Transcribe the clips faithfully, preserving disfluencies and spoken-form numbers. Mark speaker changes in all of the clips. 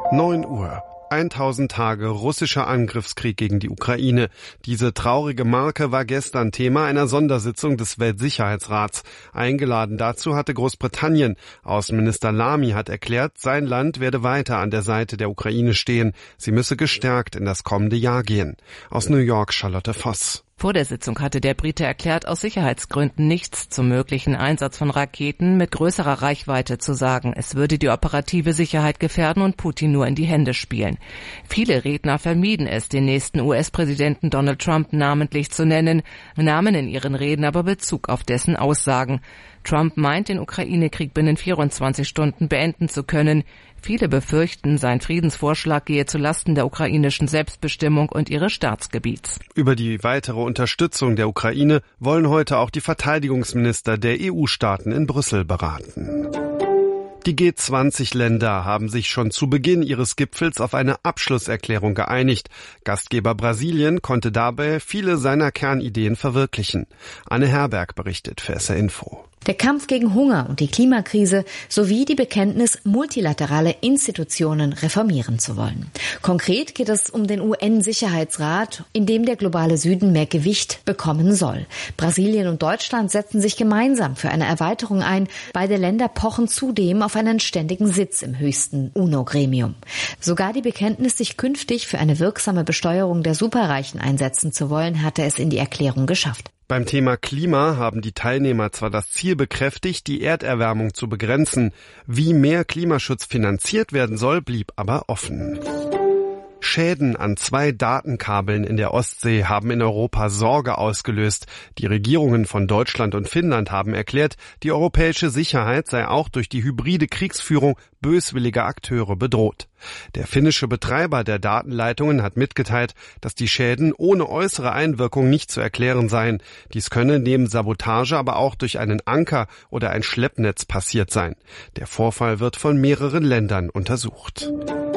Speaker 1: neun Uhr. tausend Tage russischer Angriffskrieg gegen die Ukraine. Diese traurige Marke war gestern Thema einer Sondersitzung des Weltsicherheitsrats. Eingeladen dazu hatte Großbritannien. Außenminister Lamy hat erklärt, sein Land werde weiter an der Seite der Ukraine stehen. Sie müsse gestärkt in das kommende Jahr gehen. Aus New York Charlotte Voss.
Speaker 2: Vor der Sitzung hatte der Brite erklärt, aus Sicherheitsgründen nichts zum möglichen Einsatz von Raketen mit größerer Reichweite zu sagen. Es würde die operative Sicherheit gefährden und Putin nur in die Hände spielen. Viele Redner vermieden es, den nächsten U S-Präsidenten Donald Trump namentlich zu nennen, nahmen in ihren Reden aber Bezug auf dessen Aussagen. Trump meint, den Ukraine-Krieg binnen vierundzwanzig Stunden beenden zu können. Viele befürchten, sein Friedensvorschlag gehe zu Lasten der ukrainischen Selbstbestimmung und ihres Staatsgebiets.
Speaker 1: Über die weitere Unterstützung der Ukraine wollen heute auch die Verteidigungsminister der E U-Staaten in Brüssel beraten. Die G zwanzig Länder haben sich schon zu Beginn ihres Gipfels auf eine Abschlusserklärung geeinigt. Gastgeber Brasilien konnte dabei viele seiner Kernideen verwirklichen. Anne Herberg berichtet für S R Info.
Speaker 3: Der Kampf gegen Hunger und die Klimakrise sowie die Bekenntnis, multilaterale Institutionen reformieren zu wollen. Konkret geht es um den U N-Sicherheitsrat, in dem der globale Süden mehr Gewicht bekommen soll. Brasilien und Deutschland setzen sich gemeinsam für eine Erweiterung ein. Beide Länder pochen zudem auf einen ständigen Sitz im höchsten U N O-Gremium. Sogar die Bekenntnis, sich künftig für eine wirksame Besteuerung der Superreichen einsetzen zu wollen, hatte es in die Erklärung geschafft.
Speaker 1: Beim Thema Klima haben die Teilnehmer zwar das Ziel bekräftigt, die Erderwärmung zu begrenzen. Wie mehr Klimaschutz finanziert werden soll, blieb aber offen. Schäden an zwei Datenkabeln in der Ostsee haben in Europa Sorge ausgelöst. Die Regierungen von Deutschland und Finnland haben erklärt, die europäische Sicherheit sei auch durch die hybride Kriegsführung böswilliger Akteure bedroht. Der finnische Betreiber der Datenleitungen hat mitgeteilt, dass die Schäden ohne äußere Einwirkung nicht zu erklären seien. Dies könne neben Sabotage aber auch durch einen Anker oder ein Schleppnetz passiert sein. Der Vorfall wird von mehreren Ländern untersucht.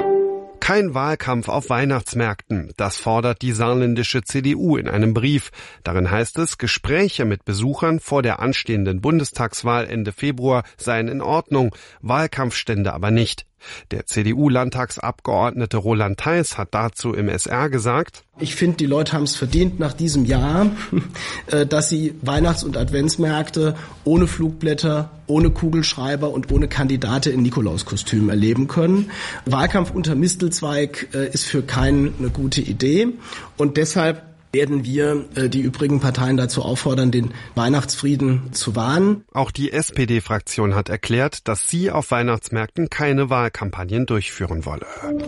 Speaker 1: Kein Wahlkampf auf Weihnachtsmärkten, das fordert die saarländische C D U in einem Brief. Darin heißt es, Gespräche mit Besuchern vor der anstehenden Bundestagswahl Ende Februar seien in Ordnung, Wahlkampfstände aber nicht. Der C D U-Landtagsabgeordnete Roland Theis hat dazu im S R gesagt:
Speaker 4: Ich finde, die Leute haben es verdient nach diesem Jahr, dass sie Weihnachts- und Adventsmärkte ohne Flugblätter, ohne Kugelschreiber und ohne Kandidate in Nikolauskostüm erleben können. Wahlkampf unter Mistelzweig ist für keinen eine gute Idee und deshalb werden wir äh, die übrigen Parteien dazu auffordern, den Weihnachtsfrieden zu wahren.
Speaker 1: Auch die S P D-Fraktion hat erklärt, dass sie auf Weihnachtsmärkten keine Wahlkampagnen durchführen wolle.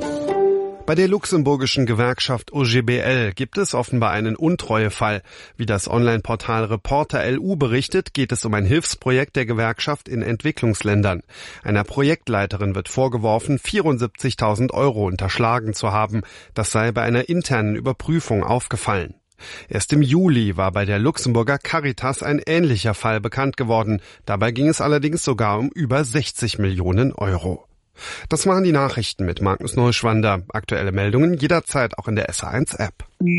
Speaker 1: Bei der luxemburgischen Gewerkschaft O G B L gibt es offenbar einen Untreuefall. Wie das Online-Portal Reporter L U berichtet, geht es um ein Hilfsprojekt der Gewerkschaft in Entwicklungsländern. Einer Projektleiterin wird vorgeworfen, vierundsiebzigtausend Euro unterschlagen zu haben. Das sei bei einer internen Überprüfung aufgefallen. Erst im Juli war bei der Luxemburger Caritas ein ähnlicher Fall bekannt geworden. Dabei ging es allerdings sogar um über sechzig Millionen Euro. Das waren die Nachrichten mit Magnus Neuschwander. Aktuelle Meldungen jederzeit auch in der S R eins App.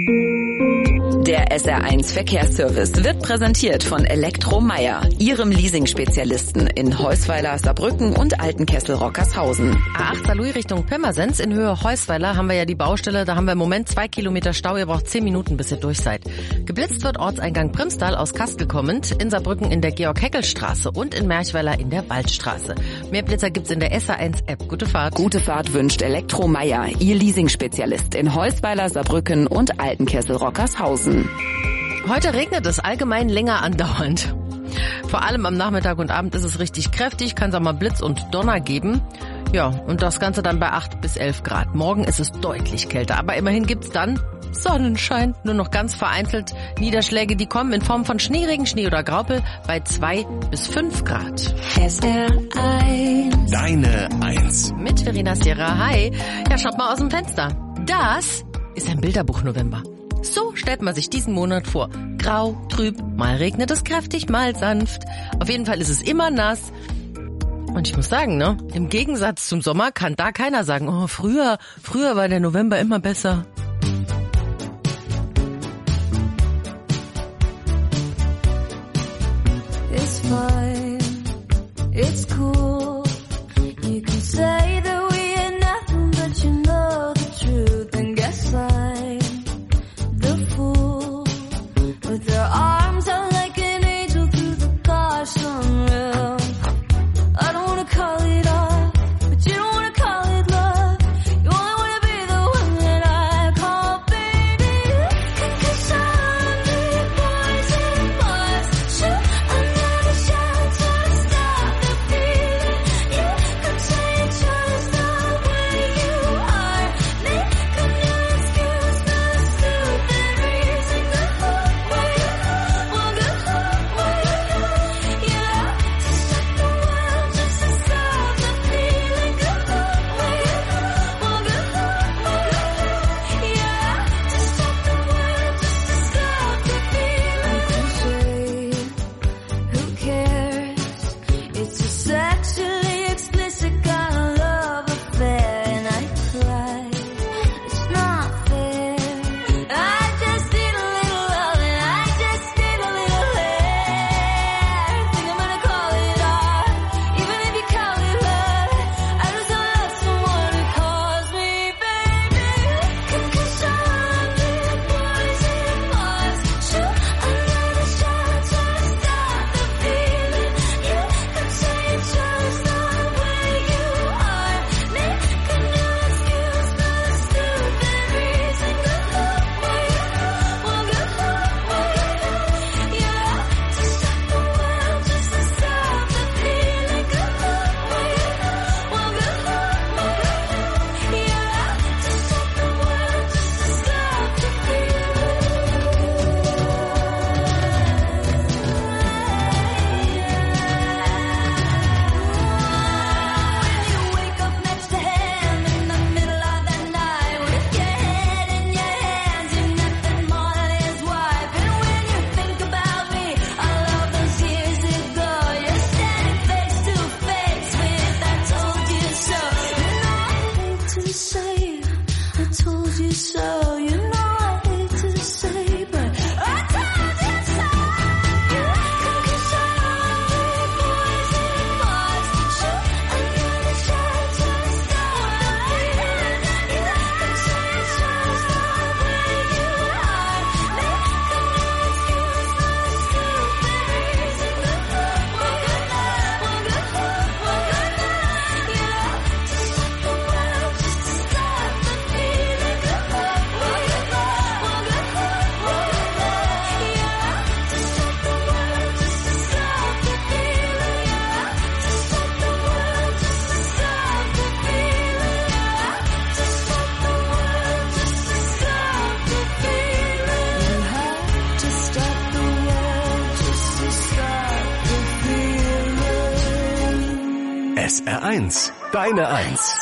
Speaker 5: Der S R eins Verkehrsservice wird präsentiert von Elektromeyer, Ihrem Leasing-Spezialisten in Heusweiler, Saarbrücken und Altenkessel-Rockershausen.
Speaker 6: A acht Saarlouis Richtung Pirmasens in Höhe Heusweiler haben wir ja die Baustelle. Da haben wir im Moment zwei Kilometer Stau. Ihr braucht zehn Minuten, bis ihr durch seid. Geblitzt wird Ortseingang Primstal aus Kastel kommend, in Saarbrücken in der Georg-Heckel-Straße und in Merchweiler in der Waldstraße. Mehr Blitzer gibt's in der S R eins App. Gute Fahrt.
Speaker 5: Gute Fahrt wünscht Elektromeyer, Ihr Leasing-Spezialist in Heusweiler, Saarbrücken und Altenkessel-Rockershausen.
Speaker 6: Heute regnet es allgemein länger andauernd. Vor allem am Nachmittag und Abend ist es richtig kräftig, kann es auch mal Blitz und Donner geben. Ja, und das Ganze dann bei acht bis elf Grad. Morgen ist es deutlich kälter, aber immerhin gibt's dann Sonnenschein. Nur noch ganz vereinzelt Niederschläge, die kommen in Form von Schneeregen, Schnee oder Graupel bei zwei bis fünf Grad.
Speaker 7: S R eins.
Speaker 8: Deine Eins.
Speaker 6: Mit Verena Sierra. Hi. Ja, schaut mal aus dem Fenster. Das ist ein Bilderbuch-November. So stellt man sich diesen Monat vor. Grau, trüb, mal regnet es kräftig, mal sanft. Auf jeden Fall ist es immer nass. Und ich muss sagen, ne, im Gegensatz zum Sommer kann da keiner sagen, oh, früher, früher war der November immer besser.
Speaker 7: It's fine, it's cool. You can say that we are nothing but
Speaker 8: S R eins, deine Eins.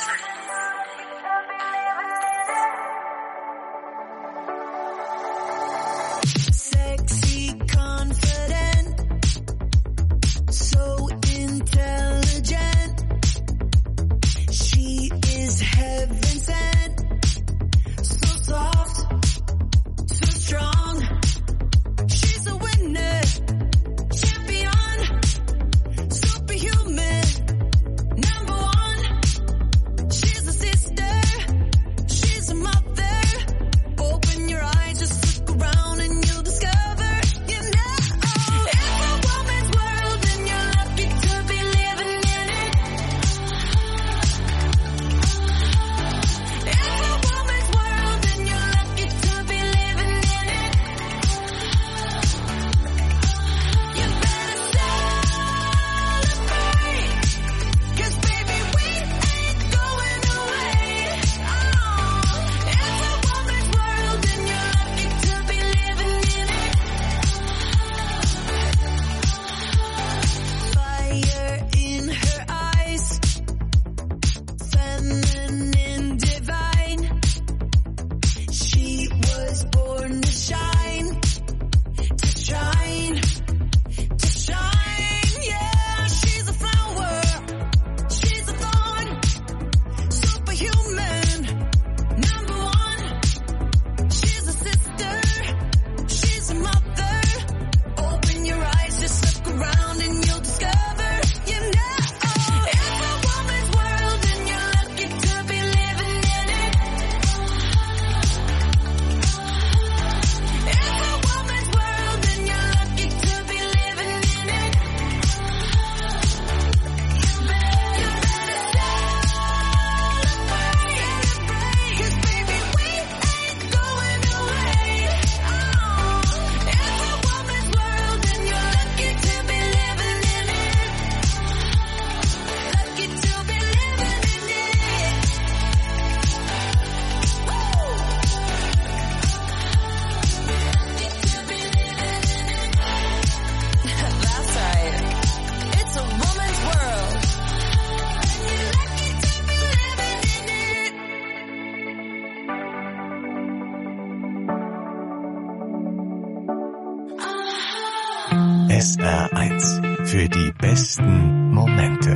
Speaker 8: S R eins für die besten Momente.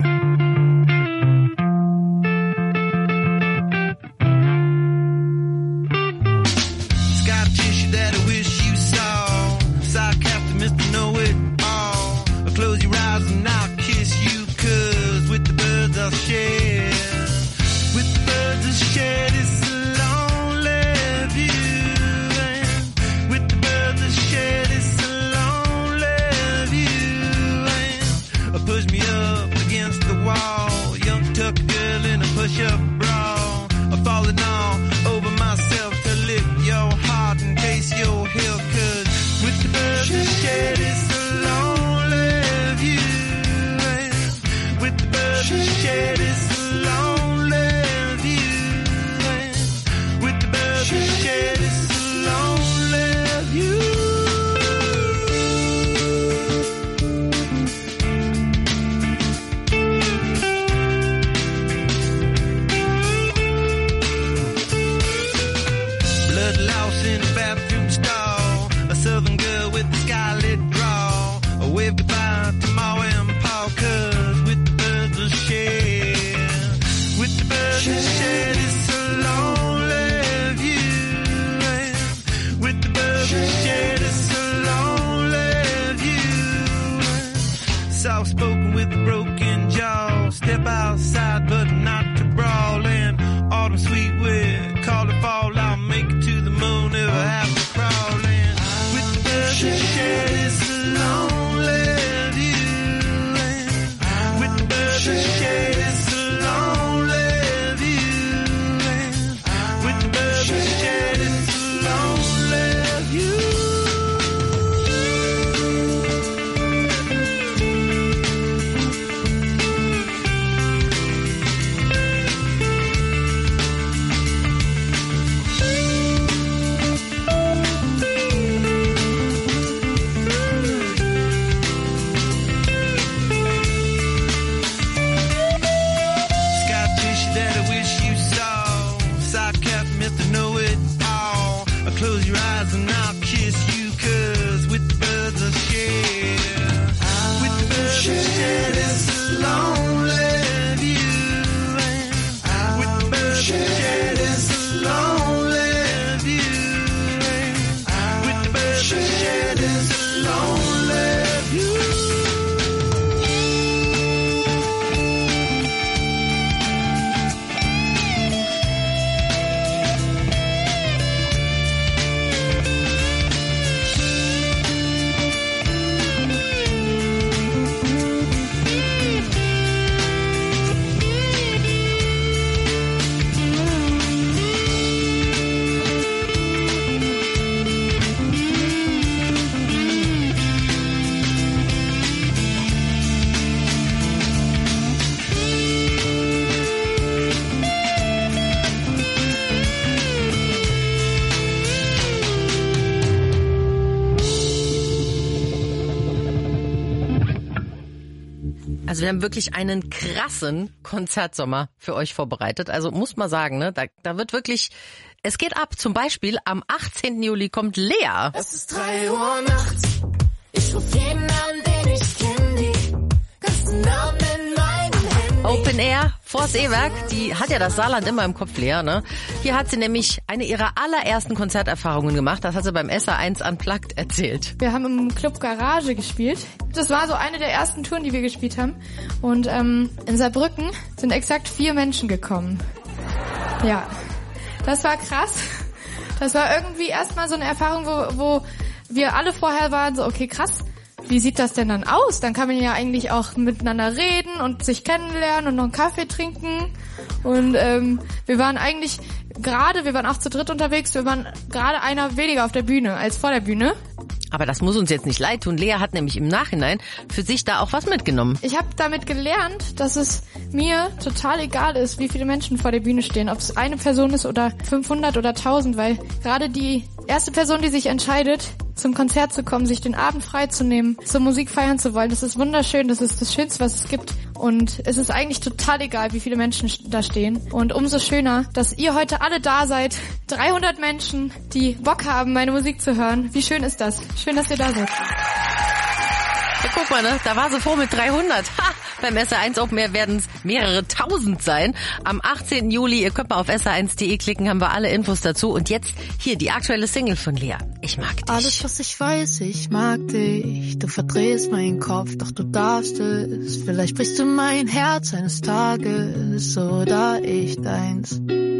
Speaker 6: wir haben wirklich einen krassen Konzertsommer für euch vorbereitet. Also muss man sagen, ne, da, da wird wirklich, es geht ab. Zum Beispiel am achtzehnten Juli kommt Lea.
Speaker 7: Es ist drei Uhr nachts. Ich ruf jeden an, den ich kenne, die ganzen Namen in meinem Handy.
Speaker 6: Open Air, vors E-Werk, die hat ja das Saarland immer im Kopf, Lea, ne? Hier hat sie nämlich eine ihrer allerersten Konzerterfahrungen gemacht. Das hat sie beim S R eins Unplugged erzählt.
Speaker 9: Wir haben im Club Garage gespielt. Das war so eine der ersten Touren, die wir gespielt haben. Und ähm, in Saarbrücken sind exakt vier Menschen gekommen. Ja, das war krass. Das war irgendwie erstmal so eine Erfahrung, wo, wo wir alle vorher waren so, okay, krass, wie sieht das denn dann aus? Dann kann man ja eigentlich auch miteinander reden und sich kennenlernen und noch einen Kaffee trinken. Und ähm, wir waren eigentlich gerade, wir waren auch zu dritt unterwegs, wir waren gerade einer weniger auf der Bühne als vor der Bühne.
Speaker 6: Aber das muss uns jetzt nicht leid tun. Lea hat nämlich im Nachhinein für sich da auch was mitgenommen.
Speaker 9: Ich habe damit gelernt, dass es mir total egal ist, wie viele Menschen vor der Bühne stehen. Ob es eine Person ist oder fünfhundert oder tausend, weil gerade die erste Person, die sich entscheidet, zum Konzert zu kommen, sich den Abend freizunehmen, zur Musik feiern zu wollen, das ist wunderschön, das ist das Schönste, was es gibt. Und es ist eigentlich total egal, wie viele Menschen da stehen. Und umso schöner, dass ihr heute alle da seid. dreihundert Menschen, die Bock haben, meine Musik zu hören. Wie schön ist das? Schön, dass ihr da seid.
Speaker 6: Ja, guck mal, ne? Da war sie vor mit dreihundert. Ha! Beim S R eins Open Air werden es mehrere tausend sein. Am achtzehnten Juli, ihr könnt mal auf S R eins punkt de klicken, haben wir alle Infos dazu. Und jetzt hier die aktuelle Single von Lea. Ich mag dich.
Speaker 10: Alles, was ich weiß, ich mag dich. Du verdrehst meinen Kopf, doch du darfst es. Vielleicht brichst du mein Herz eines Tages oder ich deins.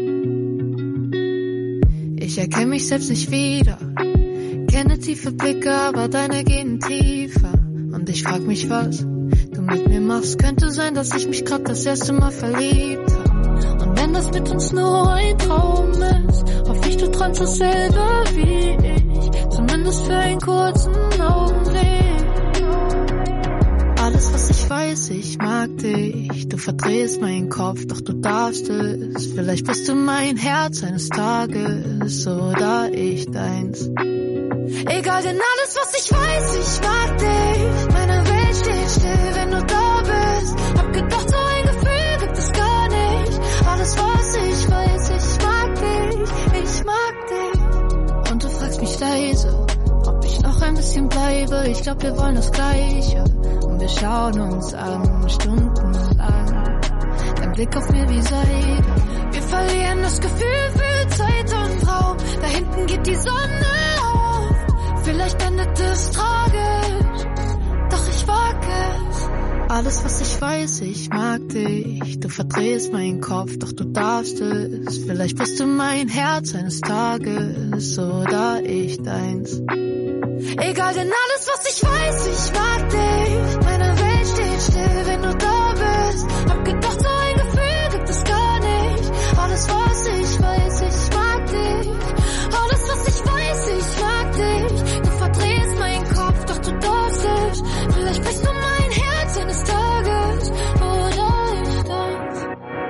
Speaker 10: Ich erkenne mich selbst nicht wieder. Kenne tiefe Blicke, aber deine gehen tiefer. Und ich frag mich, was du mit mir machst. Könnte sein, dass ich mich grad das erste Mal verliebt hab. Und wenn das mit uns nur ein Traum ist, hoffe ich, du träumst dasselbe wie ich. Zumindest für einen kurzen Augenblick. Alles, was ich weiß, ich mag dich. Du verdrehst meinen Kopf, doch du darfst es. Vielleicht bist du mein Herz eines Tages oder ich deins. Egal, denn alles, was ich weiß, ich mag dich. Meine Welt steht still, wenn du da bist. Hab gedacht, so ein Gefühl gibt es gar nicht. Alles, was ich weiß, ich mag dich. Ich mag dich. Und du fragst mich leise, ob ich noch ein bisschen bleibe. Ich glaub, wir wollen das Gleiche. Und wir schauen uns an, stundenlang. Dein Blick auf mir wie Seide. Wir verlieren das Gefühl für Zeit und Raum. Da hinten geht die Sonne auf. Vielleicht endet es tragisch, doch ich wag es. Alles, was ich weiß, ich mag dich. Du verdrehst meinen Kopf, doch du darfst es. Vielleicht bist du mein Herz eines Tages oder ich deins. Egal, denn alles, was ich weiß, ich mag dich. Meine Welt steht still, wenn du da bist. Hab gedacht, so ein Gefühl gibt es gar nicht. Alles, was ich weiß, ich mag dich. Alles, was ich weiß, ich mag dich. Du verdrehst meinen Kopf, doch du darfst es. Vielleicht bist du mein Herz eines Tages oder ich deins.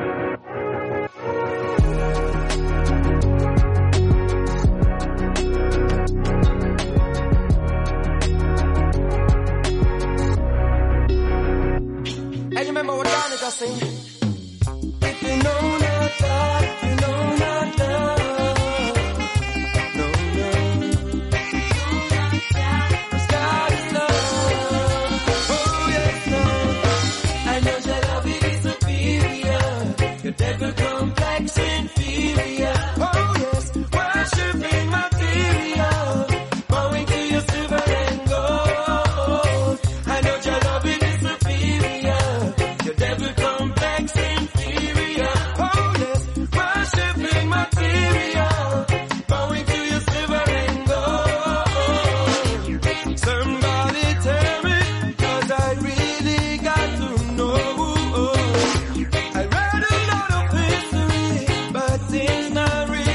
Speaker 7: I remember what Danica sing. If you know not love, if you know not love. Devil complex inferior. Oh yes, worshiping material, bowing to your silver and gold. I know your love is superior. Your devil complex inferior. Oh yes, worshiping material, bowing to your silver and gold. Somebody tell me, 'cause I really got to know. I read a lot of history, but it's not real.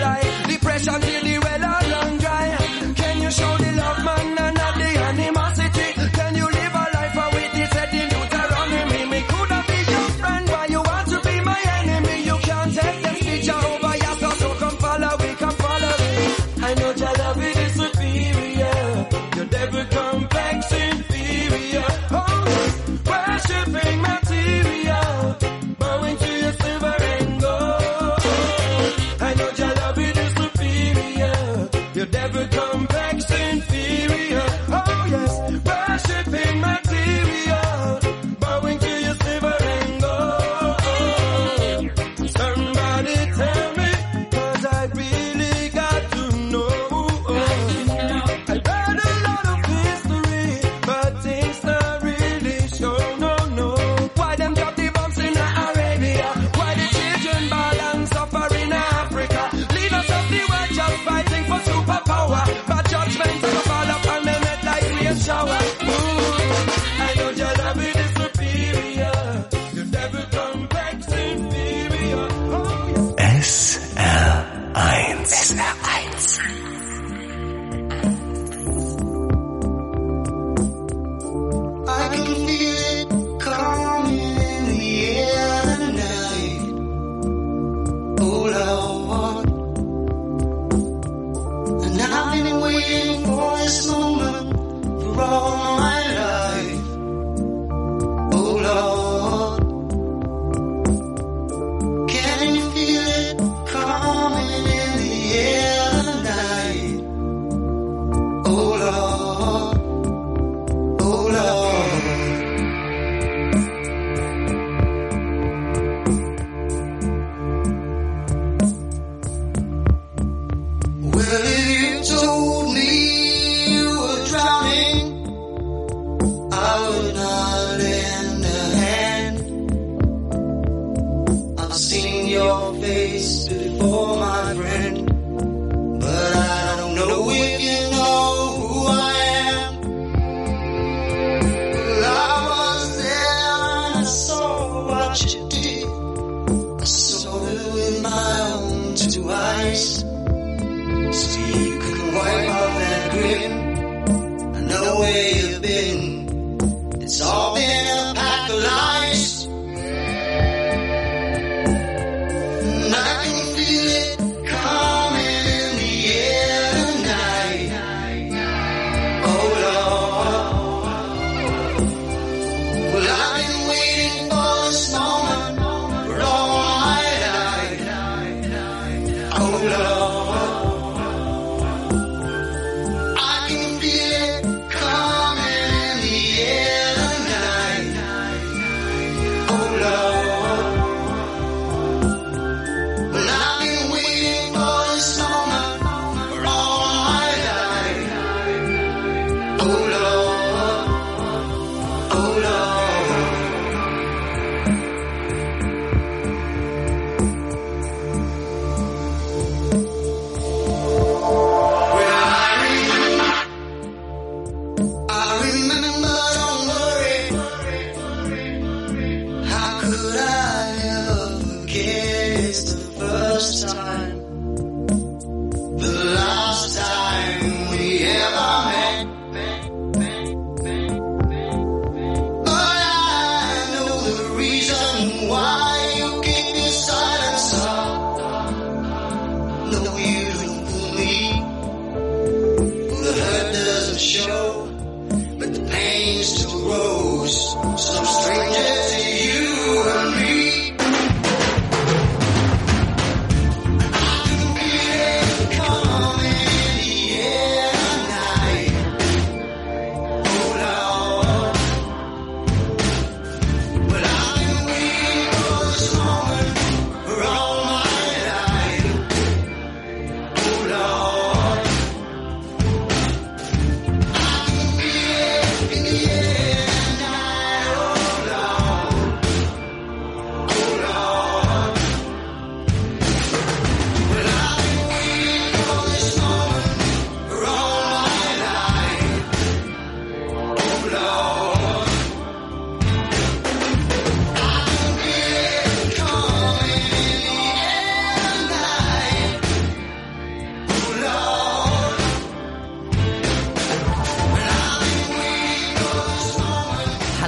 Speaker 7: lie. Depression till the well are run dry. Can you show the love, man, and not the animosity? Can you live a life with the setting Deuteronomy? Me coulda be your friend, why you want to be my enemy? You can't take them speech over your soul, so come follow me, come follow me. I know your love it is superior, your devil complex inferior. Oh, worshipping material, bowing to your silver and gold. I know your love it is superior.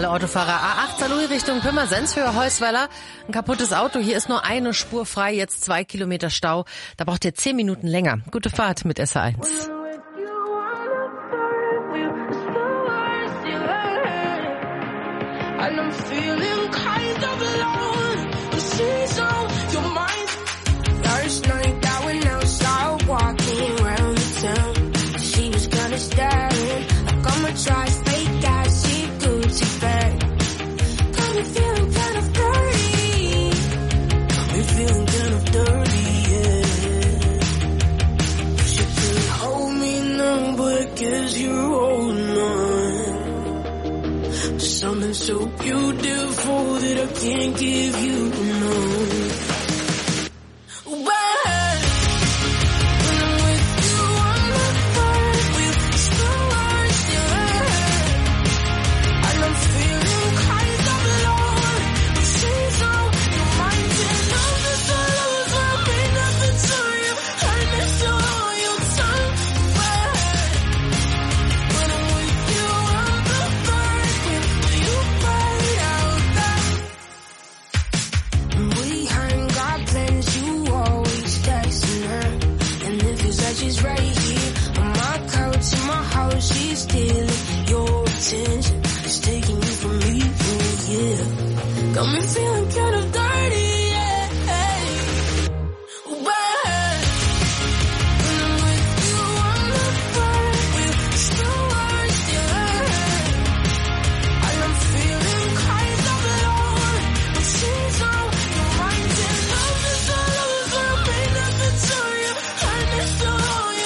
Speaker 6: alle Autofahrer. A acht Saarlouis Richtung Pirmasens für Heusweiler. Ein kaputtes Auto. Hier ist nur eine Spur frei, jetzt zwei Kilometer Stau. Da braucht ihr zehn Minuten länger. Gute Fahrt mit S R eins.
Speaker 7: And I'm feeling kind of alone. But she's on your mind. Last night I went outside walking around the town. She was gonna stay. Like I'ma try fake ass, she Gucci bag. Got me feeling kind of dirty. Got me feeling kind of dirty, yeah. She could hold me now, but I guess you're holding on. Something so beautiful that I can't give you, no. She's right here on my couch in my house. She's stealing your attention. She's taking you from me, oh yeah. Got me feeling kind of dirty, yeah. Well, when I'm with you, I'm not fine. We're still worse, yeah. And I'm feeling kind of alone. But she's on your mind and love is all over me. Nothing to you, and it's all.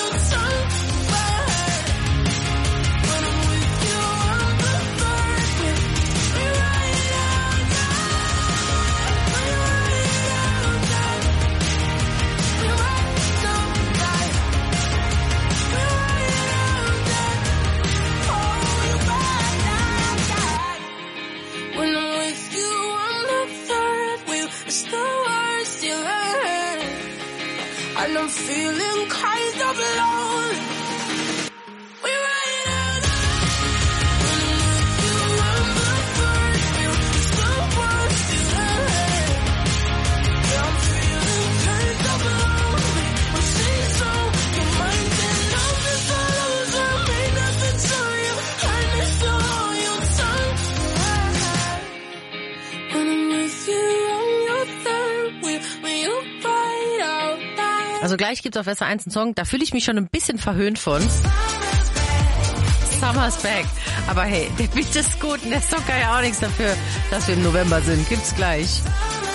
Speaker 7: And I'm feeling kind of alone. We're right out. When I'm with you, I'm the first. We're the worst, yeah. Yeah, I'm feeling kind of alone. But she's on your mind and love is all over me. Nothing to you, and it's all your tongue. When I'm with you, I'm your third wheel. When you fight out.
Speaker 6: Also gleich gibt's auf S R eins einen Song, da fühle ich mich schon ein bisschen verhöhnt von. Summer's Back. Aber hey, der Beat ist gut und der Song kann ja auch nichts dafür, dass wir im November sind. Gibt's gleich.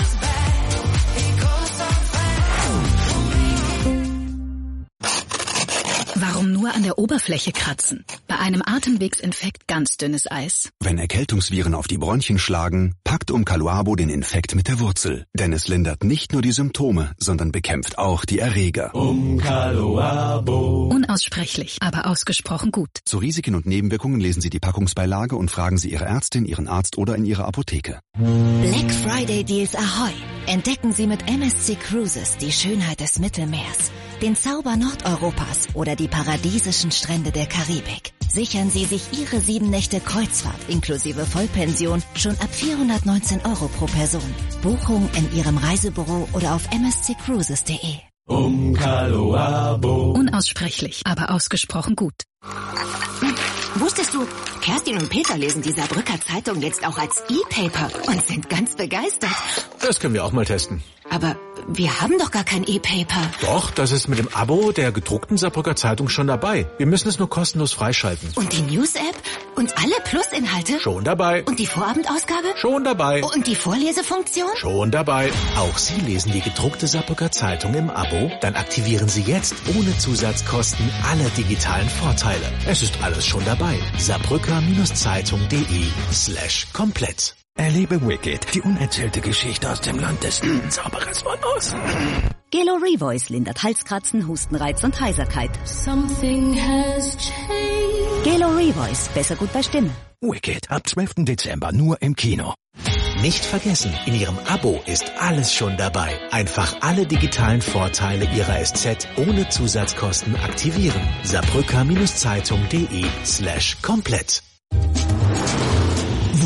Speaker 11: Warum nur an der Oberfläche kratzen? Bei einem Atemwegsinfekt ganz dünnes Eis.
Speaker 12: Wenn Erkältungsviren auf die Bronchien schlagen, packt Umcaluabo den Infekt mit der Wurzel. Denn es lindert nicht nur die Symptome, sondern bekämpft auch die Erreger.
Speaker 11: Umcaluabo. Unaussprechlich, aber ausgesprochen gut.
Speaker 12: Zu Risiken und Nebenwirkungen lesen Sie die Packungsbeilage und fragen Sie Ihre Ärztin, Ihren Arzt oder in Ihrer Apotheke.
Speaker 13: Black Friday Deals Ahoi. Entdecken Sie mit M S C Cruises die Schönheit des Mittelmeers, den Zauber Nordeuropas oder die paradiesischen Strände der Karibik. Sichern Sie sich Ihre sieben Nächte Kreuzfahrt inklusive Vollpension schon ab vierhundertneunzehn Euro pro Person. Buchung in Ihrem Reisebüro oder auf m s c cruises punkt d e.
Speaker 11: Umcaluabo. Unaussprechlich, aber ausgesprochen gut.
Speaker 13: Wusstest du, Kerstin und Peter lesen die Saarbrücker Zeitung jetzt auch als E-Paper und sind ganz begeistert.
Speaker 14: Das können wir auch mal testen.
Speaker 13: Aber wir haben doch gar kein E-Paper.
Speaker 14: Doch, das ist mit dem Abo der gedruckten Saarbrücker Zeitung schon dabei. Wir müssen es nur kostenlos freischalten.
Speaker 13: Und die News-App? Und alle Plus-Inhalte?
Speaker 14: Schon dabei.
Speaker 13: Und die Vorabendausgabe?
Speaker 14: Schon dabei.
Speaker 13: Und die Vorlesefunktion?
Speaker 14: Schon dabei. Auch Sie lesen die gedruckte Saarbrücker Zeitung im Abo? Dann aktivieren Sie jetzt ohne Zusatzkosten alle digitalen Vorteile. Es ist alles schon dabei. Saarbrücker-Zeitung.de slash komplett.
Speaker 8: Erlebe Wicked, die unerzählte Geschichte aus dem Land des Zauberers von Oz.
Speaker 15: Gelo Revoice lindert Halskratzen, Hustenreiz und Heiserkeit.
Speaker 10: Something has changed.
Speaker 15: Gelo Revoice, besser gut bei Stimme.
Speaker 8: Wicked, ab zwölften Dezember nur im Kino.
Speaker 14: Nicht vergessen, in Ihrem Abo ist alles schon dabei. Einfach alle digitalen Vorteile Ihrer S Z ohne Zusatzkosten aktivieren. Saarbrücker-Zeitung.de slash komplett.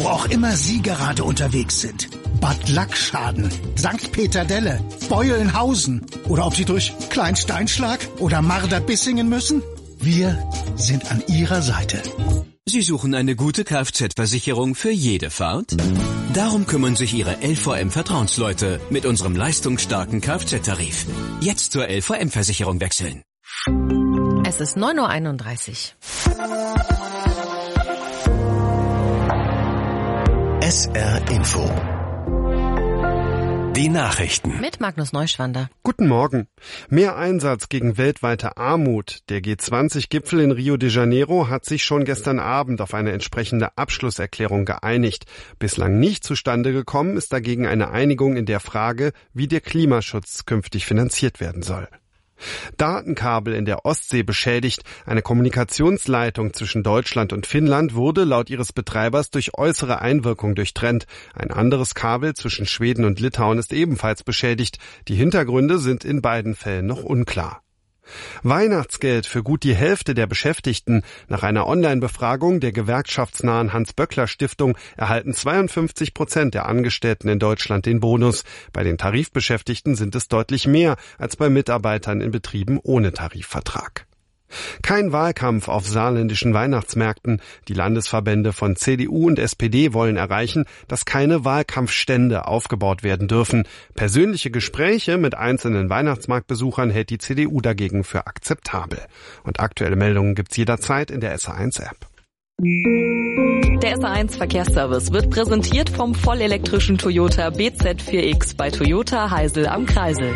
Speaker 16: wo auch immer Sie gerade unterwegs sind. Bad Lackschaden, Sankt Peter-Delle, Beulenhausen oder ob Sie durch Kleinsteinschlag oder Marder-Bissingen müssen. Wir sind an Ihrer Seite.
Speaker 17: Sie suchen eine gute Kfz-Versicherung für jede Fahrt? Darum kümmern sich Ihre L V M-Vertrauensleute mit unserem leistungsstarken Kfz-Tarif. Jetzt zur L V M-Versicherung wechseln.
Speaker 6: Es ist neun Uhr einunddreißig.
Speaker 8: S R Info. Die Nachrichten.
Speaker 6: Mit Magnus Neuschwander.
Speaker 1: Guten Morgen. Mehr Einsatz gegen weltweite Armut. Der G zwanzig Gipfel in Rio de Janeiro hat sich schon gestern Abend auf eine entsprechende Abschlusserklärung geeinigt. Bislang nicht zustande gekommen ist dagegen eine Einigung in der Frage, wie der Klimaschutz künftig finanziert werden soll. Datenkabel in der Ostsee beschädigt. Eine Kommunikationsleitung zwischen Deutschland und Finnland wurde laut ihres Betreibers durch äußere Einwirkung durchtrennt. Ein anderes Kabel zwischen Schweden und Litauen ist ebenfalls beschädigt. Die Hintergründe sind in beiden Fällen noch unklar. Weihnachtsgeld für gut die Hälfte der Beschäftigten. Nach einer Online-Befragung der gewerkschaftsnahen Hans-Böckler-Stiftung erhalten zweiundfünfzig Prozent der Angestellten in Deutschland den Bonus. Bei den Tarifbeschäftigten sind es deutlich mehr als bei Mitarbeitern in Betrieben ohne Tarifvertrag. Kein Wahlkampf auf saarländischen Weihnachtsmärkten. Die Landesverbände von C D U und S P D wollen erreichen, dass keine Wahlkampfstände aufgebaut werden dürfen. Persönliche Gespräche mit einzelnen Weihnachtsmarktbesuchern hält die C D U dagegen für akzeptabel. Und aktuelle Meldungen gibt's jederzeit in der S R eins App.
Speaker 5: Der S R eins Verkehrsservice wird präsentiert vom vollelektrischen Toyota B Z vier X bei Toyota Heisel am Kreisel.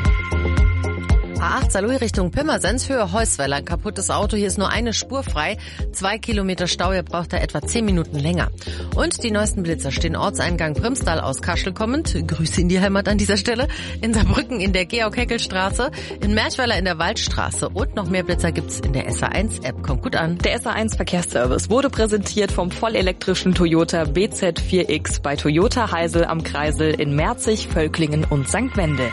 Speaker 6: A acht Saarlouis Richtung Pirmasens, Höhe Heusweiler. Ein kaputtes Auto, hier ist nur eine Spur frei. Zwei Kilometer Stau, ihr braucht da etwa zehn Minuten länger. Und die neuesten Blitzer stehen Ortseingang Primstal aus Kaschel kommend. Grüße in die Heimat an dieser Stelle. In Saarbrücken in der Georg-Heckel-Straße, in Merchweiler in der Waldstraße. Und noch mehr Blitzer gibt's in der S R eins App. Kommt gut an.
Speaker 5: Der S R eins Verkehrsservice wurde präsentiert vom vollelektrischen Toyota B Z vier X bei Toyota Heisel am Kreisel in Merzig, Völklingen und Sankt Wendel.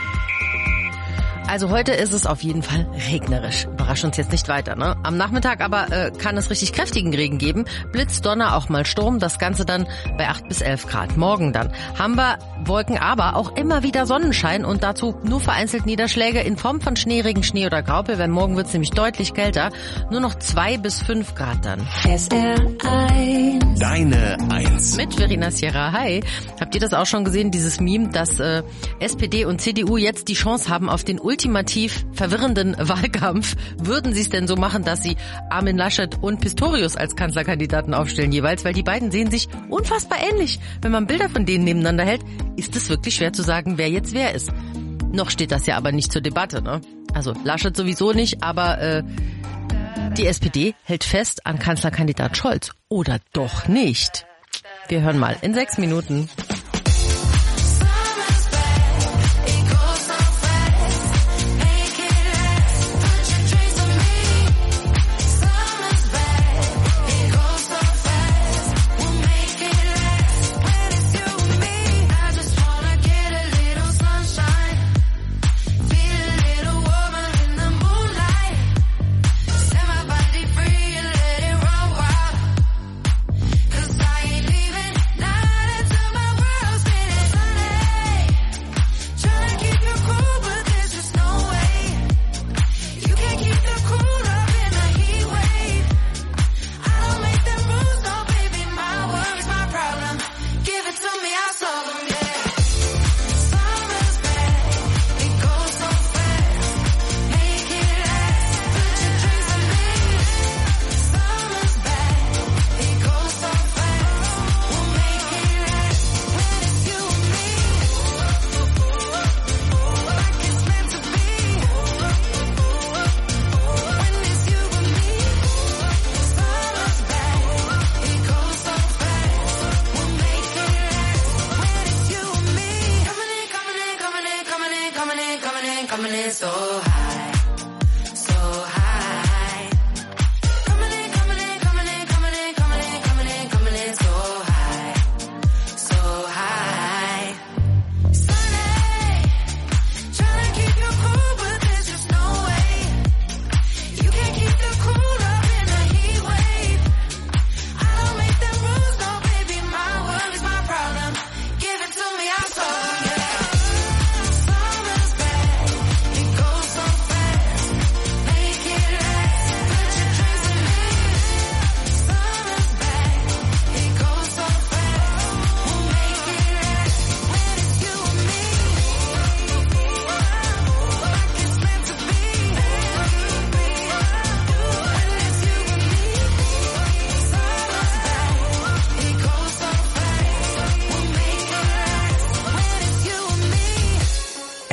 Speaker 6: Also heute ist es auf jeden Fall regnerisch. Überrascht uns jetzt nicht weiter, ne? Am Nachmittag aber äh, kann es richtig kräftigen Regen geben. Blitz, Donner, auch mal Sturm. Das Ganze dann bei acht bis elf Grad. Morgen dann haben wir Wolken, aber auch immer wieder Sonnenschein und dazu nur vereinzelt Niederschläge in Form von Schneeregen, Schnee oder Graupel. Denn morgen wird es nämlich deutlich kälter. Nur noch zwei bis fünf Grad dann.
Speaker 8: S R eins. Deine Eins.
Speaker 6: Mit Verena Sierra. Hi. Habt ihr das auch schon gesehen, dieses Meme, dass äh, S P D und C D U jetzt die Chance haben auf den ultimativ verwirrenden Wahlkampf? Würden sie es denn so machen, dass sie Armin Laschet und Pistorius als Kanzlerkandidaten aufstellen jeweils? Weil die beiden sehen sich unfassbar ähnlich. Wenn man Bilder von denen nebeneinander hält, ist es wirklich schwer zu sagen, wer jetzt wer ist. Noch steht das ja aber nicht zur Debatte, ne? Also Laschet sowieso nicht, aber äh, die S P D hält fest an Kanzlerkandidat Scholz. Oder doch nicht? Wir hören mal in sechs Minuten.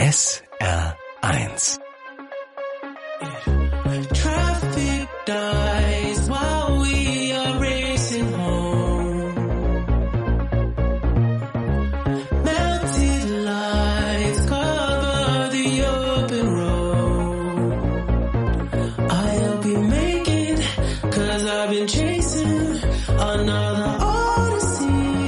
Speaker 8: S R eins.
Speaker 7: Traffic dies while we are racing home. Melted lights cover the open road. I'll be making, cause I've been chasing another odyssey.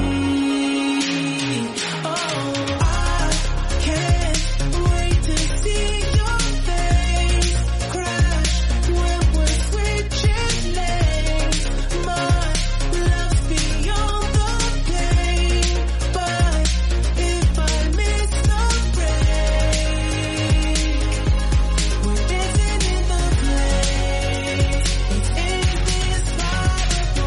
Speaker 7: Oh, I can't wait to see your face crash when we're switching lanes. My love's beyond the pain, but if I miss the break, we're dancing in the place. It's indescribable.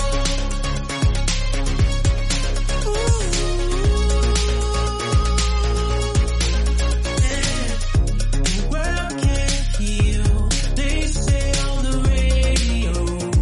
Speaker 7: The world can't heal, they say on the radio.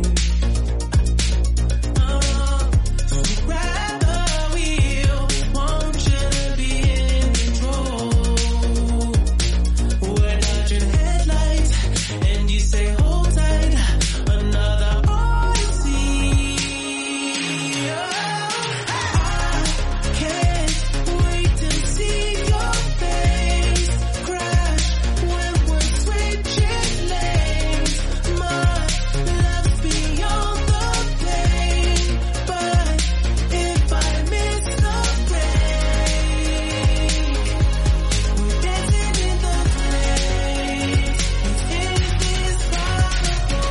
Speaker 7: Oh, so grab the wheel, want you to be in control. We're dodging headlights, and you say hold tight, another odyssey. Oh, I can't wait to see your face crash when we're switching lanes. My love's beyond the pain, but if I miss the break, we're dancing in the place. It's indescribable.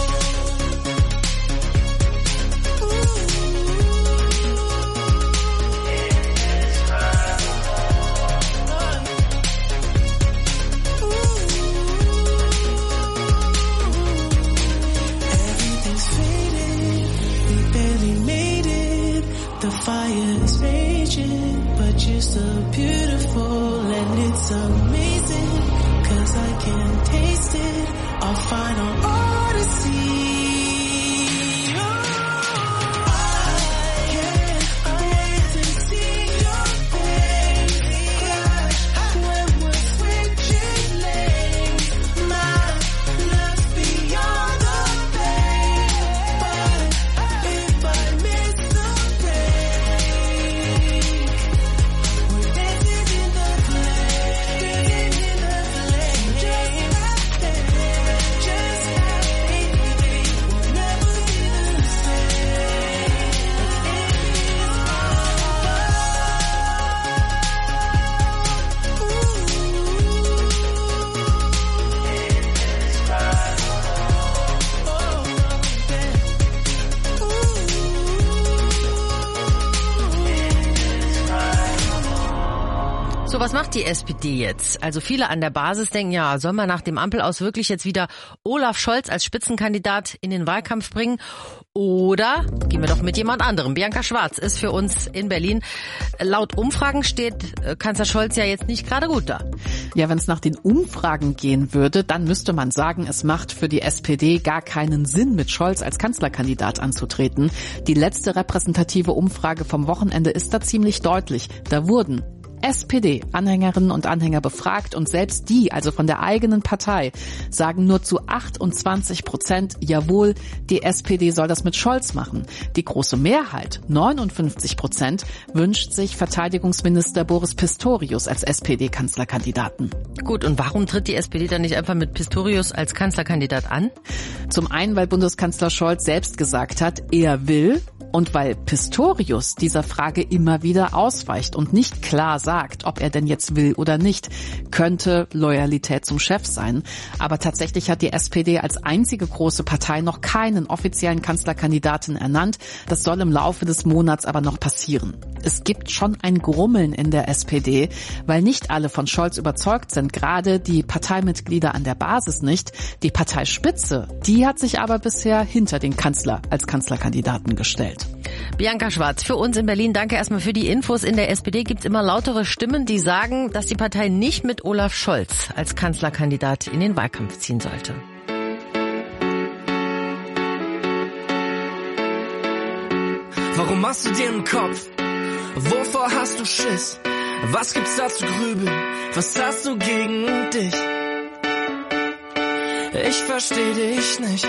Speaker 7: Everything's faded, we barely made it. The fire is raging, but you're so beautiful and it's amazing. Cause I can taste it, our final odyssey. Oh, I can't wait to see your face crash when we're switching lanes. My love's beyond the pain, but if I miss the break, we're dancing in the place, dancing in the place, just like that, just like we'll never be the same.
Speaker 6: So, was macht die S P D jetzt? Also viele an der Basis denken, ja, soll man nach dem Ampelaus wirklich jetzt wieder Olaf Scholz als Spitzenkandidat in den Wahlkampf bringen? Oder gehen wir doch mit jemand anderem. Bianca Schwarz ist für uns in Berlin. Laut Umfragen steht äh, Kanzler Scholz ja jetzt nicht gerade gut da.
Speaker 18: Ja, wenn es nach den Umfragen gehen würde, dann müsste man sagen, es macht für die S P D gar keinen Sinn, mit Scholz als Kanzlerkandidat anzutreten. Die letzte repräsentative Umfrage vom Wochenende ist da ziemlich deutlich. Da wurden S P D-Anhängerinnen und Anhänger befragt und selbst die, also von der eigenen Partei, sagen nur zu achtundzwanzig Prozent, jawohl, die S P D soll das mit Scholz machen. Die große Mehrheit, neunundfünfzig Prozent, wünscht sich Verteidigungsminister Boris Pistorius als S P D-Kanzlerkandidaten.
Speaker 6: Gut, und warum tritt die S P D dann nicht einfach mit Pistorius als Kanzlerkandidat an?
Speaker 18: Zum einen, weil Bundeskanzler Scholz selbst gesagt hat, er will, und weil Pistorius dieser Frage immer wieder ausweicht und nicht klar sagt, ob er denn jetzt will oder nicht, könnte Loyalität zum Chef sein. Aber tatsächlich hat die S P D als einzige große Partei noch keinen offiziellen Kanzlerkandidaten ernannt. Das soll im Laufe des Monats aber noch passieren. Es gibt schon ein Grummeln in der S P D, weil nicht alle von Scholz überzeugt sind, gerade die Parteimitglieder an der Basis nicht. Die Parteispitze, die hat sich aber bisher hinter den Kanzler als Kanzlerkandidaten gestellt.
Speaker 6: Bianca Schwarz, für uns in Berlin, danke erstmal für die Infos. In der S P D gibt es immer lautere Stimmen, die sagen, dass die Partei nicht mit Olaf Scholz als Kanzlerkandidat in den Wahlkampf ziehen sollte.
Speaker 19: Warum machst du dir einen Kopf? Wovor hast du Schiss? Was gibt's da zu grübeln? Was hast du gegen dich? Ich versteh dich nicht.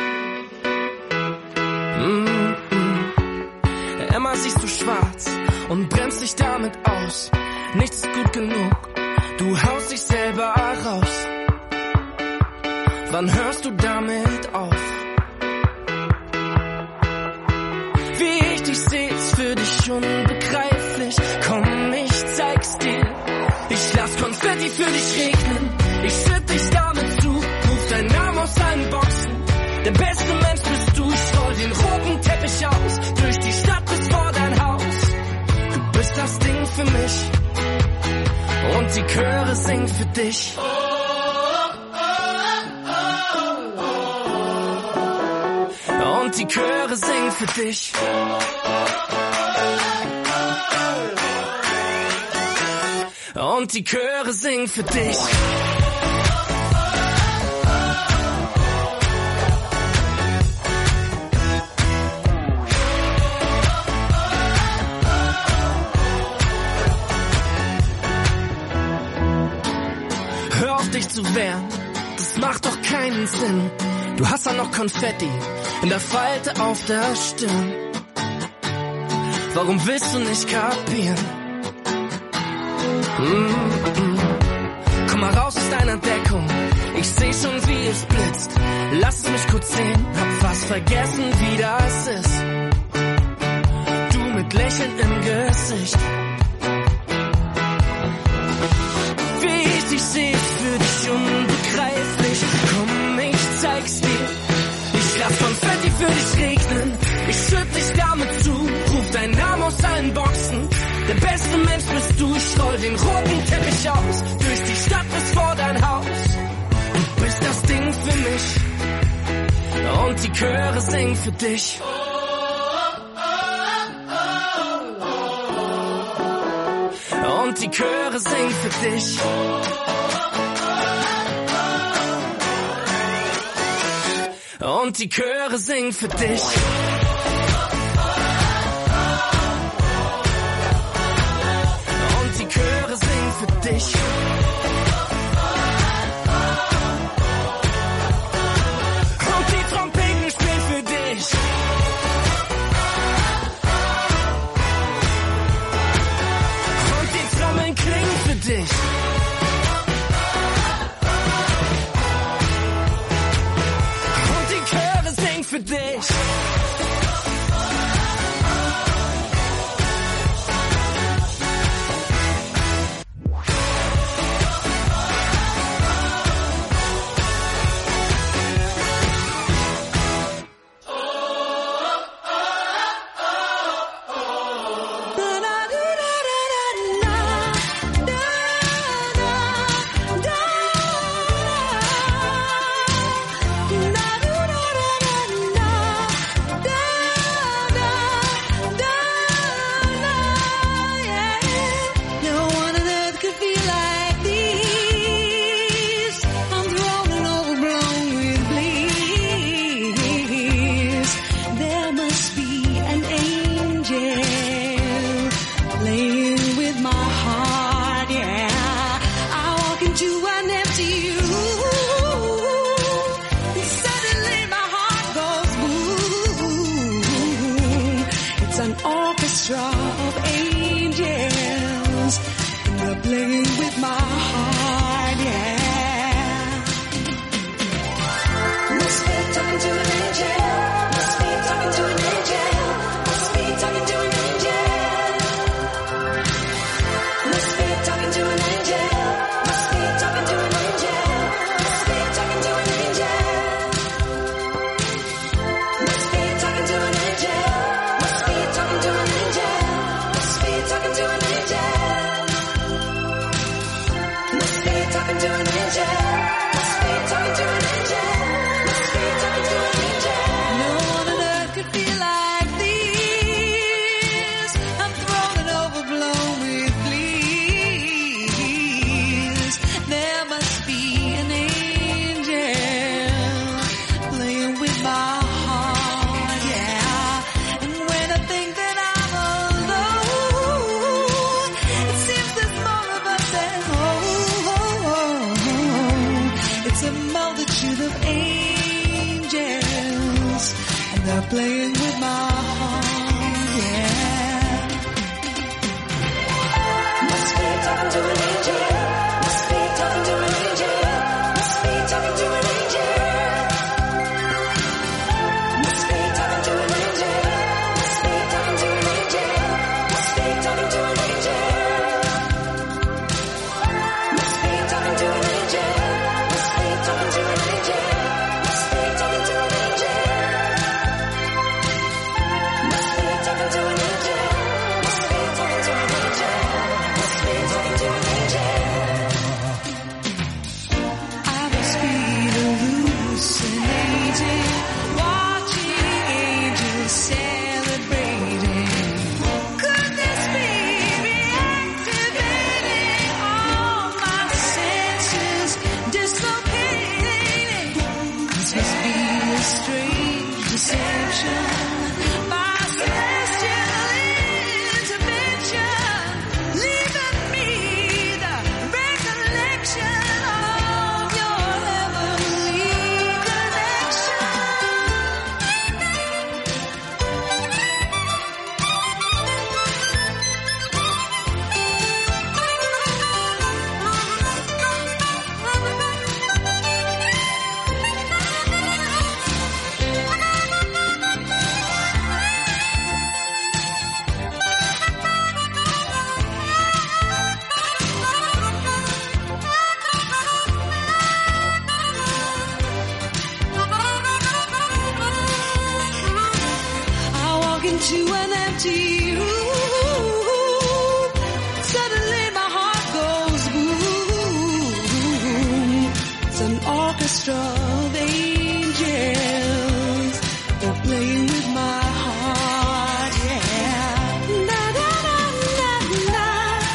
Speaker 19: Mm-mm. Immer siehst du schwarz und bremst dich damit aus. Nichts ist gut genug, du haust dich selber raus. Wann hörst du damit auf? Wie ich dich seh, ist für dich unbegreiflich. Komm, ich zeig's dir. Ich lass Konfetti für dich regnen. Ich schütt dich damit zu. Ruf deinen Namen aus allen Boxen. Der beste Mensch bist du. Ich roll den roten Teppich aus. Durch die Stadt bis vor dein Haus. Du bist das Ding für mich. Und die Chöre singen für dich. Und die Chöre singen für dich. Und die Chöre singen für dich. Hör auf dich zu wehren, das macht doch keinen Sinn. Du hast da noch Konfetti in der Falte auf der Stirn. Warum willst du nicht kapieren? Mm-mm. Komm mal raus aus deiner Deckung, ich seh schon wie es blitzt. Lass es mich kurz sehen, hab fast vergessen wie das ist. Du mit Lächeln im Gesicht. Wie ich dich seh, für dich unbegreiflich. Komm, ich zeig's dir. Ich lass Konfetti für dich regnen. Ich schütt dich damit zu. Ruf deinen Namen aus allen Boxen. Der beste Mensch bist du. Ich roll den roten Teppich aus. Durch die Stadt bis vor dein Haus. Du bist das Ding für mich. Und die Chöre singen für dich. Und die Chöre singen für dich. Und die Chöre singen für dich. Und die Chöre singen für dich. Und die Trompeten spielen für dich. Und die Trommeln klingen für dich. Für dich.
Speaker 7: Talking to an angel.
Speaker 19: playing with my heart, yeah. Must be talking to an angel. Must be talking to an angel. Must be talking to an angel. Must be talking to an angel. Must be talking to an angel. Must be talking to an angel. Must be talking to an angel. Must be talking to an angel. Must be talking to an angel. Must be talking to an angel. Must be talking to an angel. Must be talking to an angel. I was feeling hallucinating, watching angels celebrating. Could this be reactivating all my senses, dislocating? This must be a strange deception. My celestial intervention, leaving me the recollection of your heavenly connection. I walk into an empty room. Suddenly my heart goes boom. It's an orchestra of angels. They're playing with my heart, yeah. Na na na na na.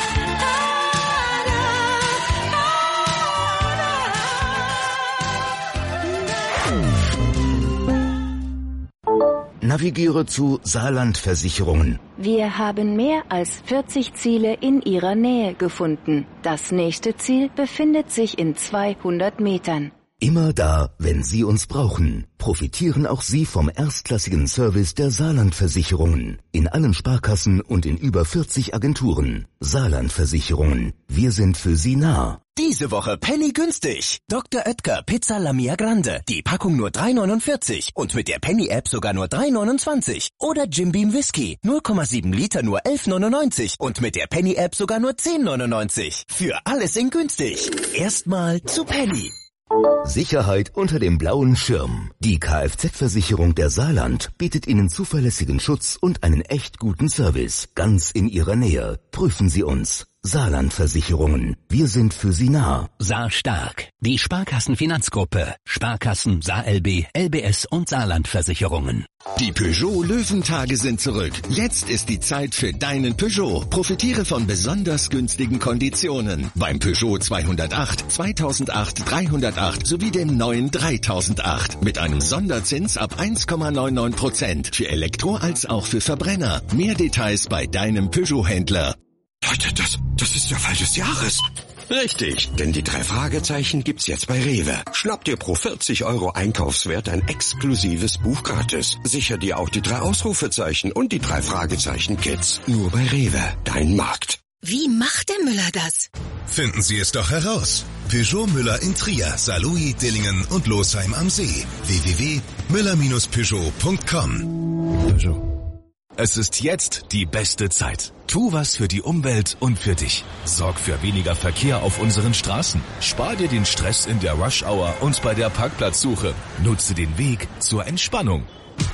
Speaker 20: Navigiere zu Saarland Versicherungen.
Speaker 21: Wir haben mehr als vierzig Ziele in Ihrer Nähe gefunden. Das nächste Ziel befindet sich in zweihundert Metern.
Speaker 20: Immer da, wenn Sie uns brauchen. Profitieren auch Sie vom erstklassigen Service der Saarland Versicherungen. In allen Sparkassen und in über vierzig Agenturen. Saarland Versicherungen. Wir sind für Sie nah.
Speaker 14: Diese Woche Penny günstig. Doktor Oetker Pizza Lamia Grande. Die Packung nur drei neunundvierzig und mit der Penny-App sogar nur drei neunundzwanzig. Oder Jim Beam Whisky. null Komma sieben Liter nur elf neunundneunzig und mit der Penny-App sogar nur zehn neunundneunzig. Für alles in günstig. Erstmal zu Penny.
Speaker 20: Sicherheit unter dem blauen Schirm. Die Kfz-Versicherung der Saarland bietet Ihnen zuverlässigen Schutz und einen echt guten Service. Ganz in Ihrer Nähe. Prüfen Sie uns. Saarland Versicherungen. Wir sind für Sie nah.
Speaker 22: Saar Stark. Die Sparkassenfinanzgruppe. Sparkassen, Saar L B, L B S und Saarland Versicherungen.
Speaker 23: Die Peugeot Löwentage sind zurück. Jetzt ist die Zeit für deinen Peugeot. Profitiere von besonders günstigen Konditionen. Beim Peugeot zweihundertacht, zweitausendacht, dreihundertacht sowie dem neuen dreitausendacht. Mit einem Sonderzins ab eins Komma neunundneunzig Prozent. Für Elektro als auch für Verbrenner. Mehr Details bei deinem Peugeot-Händler.
Speaker 24: Leute, das, das ist der Fall des Jahres. Richtig, denn die drei Fragezeichen gibt's jetzt bei Rewe. Schnapp dir pro vierzig Euro Einkaufswert ein exklusives Buch gratis. Sicher dir auch die drei Ausrufezeichen und die drei Fragezeichen-Kits. Nur bei Rewe, dein Markt.
Speaker 11: Wie macht der Müller das?
Speaker 25: Finden Sie es doch heraus. Peugeot Müller in Trier, Saarlouis, Dillingen und Losheim am See. w w w punkt müller Bindestrich peugeot punkt com.
Speaker 8: Peugeot. Es ist jetzt die beste Zeit. Tu was für die Umwelt und für dich. Sorg für weniger Verkehr auf unseren Straßen. Spar dir den Stress in der Rush-Hour und bei der Parkplatzsuche. Nutze den Weg zur Entspannung.